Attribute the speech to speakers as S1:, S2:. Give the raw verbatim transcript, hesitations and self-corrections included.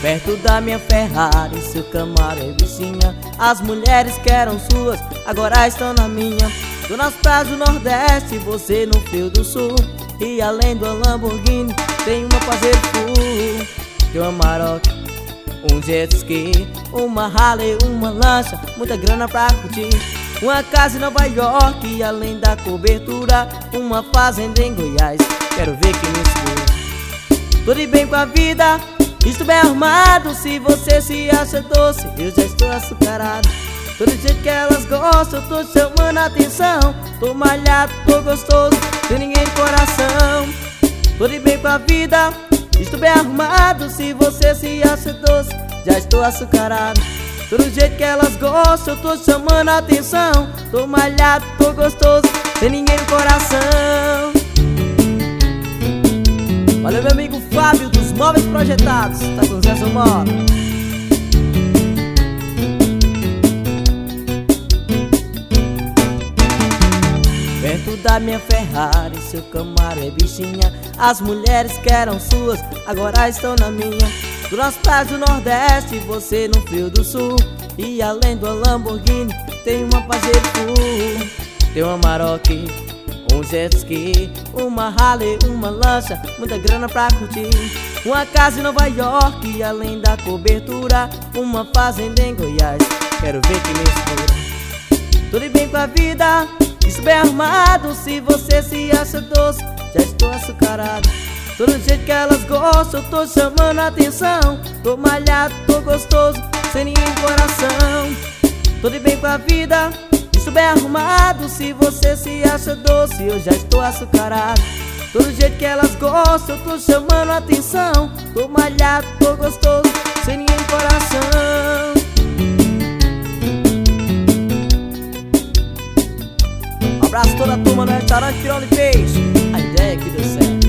S1: Perto da minha Ferrari, seu Camaro é vizinha. As mulheres que eram suas, agora estão na minha. Tô nas praias do Nordeste, você no Frio do Sul. E além do Lamborghini, tem uma Pajero Full. Tem uma Maroc, um jet ski, uma Harley, uma lancha, muita grana pra curtir. Uma casa em Nova York e além da cobertura, uma fazenda em Goiás. Quero ver quem me escuta. Tô de bem com a vida, estou bem armado. Se você se acha doce, eu já estou açucarado. Tô do jeito que elas gostam, tô chamando a atenção. Tô malhado, tô gostoso, sem ninguém no coração. Tô de bem com a vida, estou bem arrumado. Se você se acha doce, já estou açucarado. Tô do jeito que elas gostam, tô chamando a atenção. Tô malhado, tô gostoso, sem ninguém no coração. Valeu, meu amigo Fábio dos Móveis Projetados. Tá com Zé Somoro. Perto da minha Ferrari, seu Camaro é bichinha. As mulheres que eram suas, agora estão na minha. Tô nas praias do Nordeste, você no Frio do Sul. E além do Lamborghini, tem uma Pajero Full. Tem uma Maroc, um jet ski, uma Harley, uma lancha, muita grana pra curtir. Uma casa em Nova York e além da cobertura, uma fazenda em Goiás. Quero ver quem me escuta. Tô de bem com a vida, estou bem armado. Se você se acha doce, já estou açucarado. Tô do jeito que elas gostam, tô chamando a atenção. Tô malhado, tô gostoso, sem ninguém no coração. Tô de bem com a vida, estou bem arrumado. Se você se acha doce, eu já estou açucarado. Tô do jeito que elas gostam, tô chamando a atenção. Tô malhado, tô gostoso, sem ninguém no coração. Um abraço a toda a turma no restaurante Pirão de Peixe. A ideia é que deu certo.